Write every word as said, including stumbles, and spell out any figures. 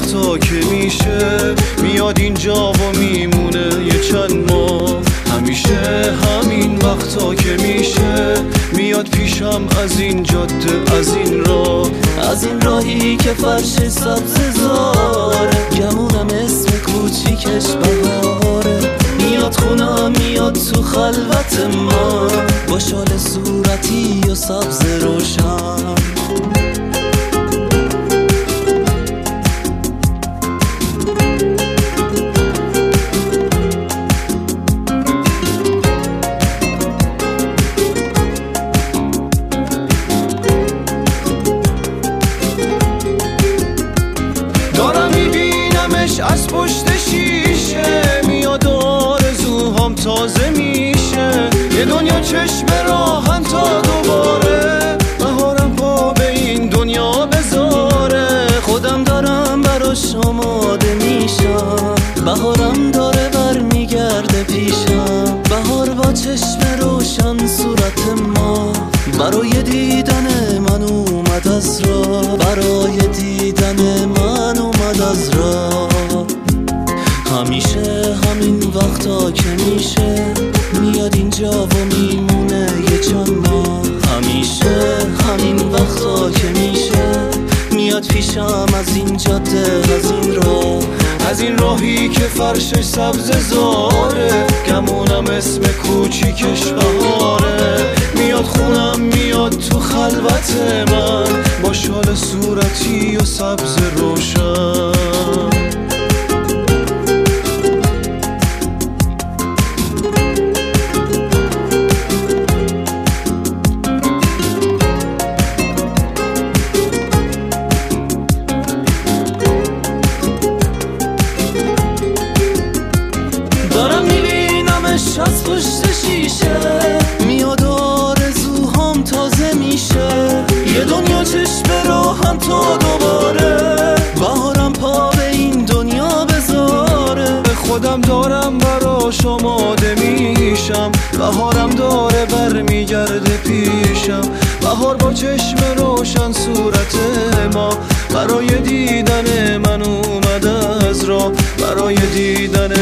وقتا که میشه میاد اینجا و میمونه یه چند ماه. همیشه همین وقتا که میشه میاد پیشم از این جاده، از این راه، از این راهی که فرش سبز زاره، گمونم اسم کوچیکش بهاره. میاد خونم میاد تو خلوت ما با شال صورتی و سبز روشن. دارم میبینمش از پشت شیشه، میاد آرزوهام تازه میشه. یه دنیا چشم راهن تا دوباره بهارم پا به این دنیا بذاره. خودم دارم براش آماده میشم، بهارم داره بر میگرده پیشم. بهار با چشم روشن صورت ما برای دیدن من اومد از راه، برای دیدن من اومد از راه. همیشه همین وقتا که میشه میاد اینجا و میمونه یه چند ماه. همیشه همین وقتا که میشه میاد پیشم از این جاده، از این راه، از این راهی که فرشش سبز زاره، گمونم اسم کوچیکش بهاره. میاد خونم میاد تو خلوت من با شال صورتی و سبز روشن. دارم میبینمش از پشت شیشه، میاد آرزوهام تازه میشه. یه دنیا چشم راهم تا دوباره بهارم پا به این دنیا بذاره. خودم دارم براش آماده میشم، بهارم داره بر میگرده پیشم. بهار با چشم روشن صورت ما برای دیدن من اومد از راه، برای دیدن